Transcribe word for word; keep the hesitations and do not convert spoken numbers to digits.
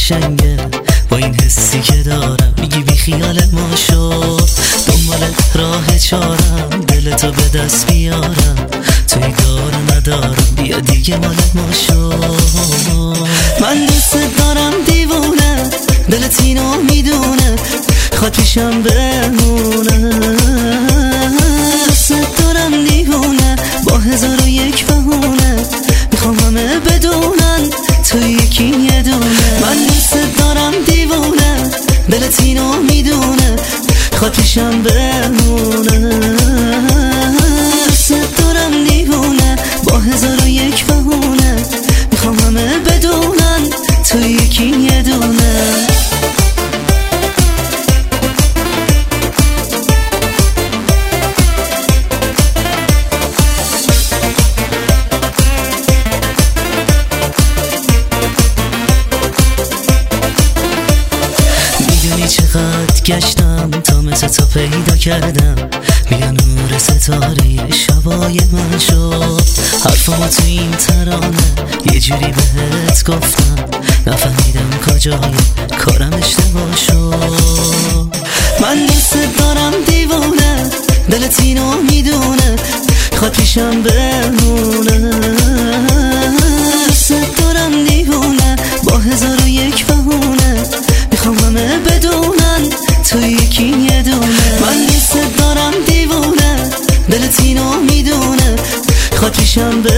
قشنگه با این حسی که دارم، میگی بی خیال ما شو، دنبال راه چارم دلتو به دست بیارم، توی کار ندارم بیا دیگه مال ما شو. من دوست دارم دیوونه، دلت اینو میدونه، خواد پیشم بمونه، دوست دارم دیوونه با هزار و یک بهونه، میخوام همه بدونن تو یکی یه دونه. من دوست دارم دیوونه، دلت اینو میدونه، خواد پیشم بمونه، دوست دارم دیوونه با هزار و یک بهونه، میخوام همه بدونن تو یکی یه دونه. چقدر گشتم تا مثل تو پیدا کردم، بیا نور ستاره شبای من شد، حرفمو تو این ترانه یه جوری بهت گفتم، نفهمیدم کجای کارم اشتباه شد. من دوست دارم دیوونه، دلت اینو میدونه، خواد پیشم بمونه، دوست دارم دیوونه با هزار و یک بهونه، میخوام همه بدونن تو یکی یه دونه. من دوست دارم دیوونه، دلت اینو میدونه، خواد پیشم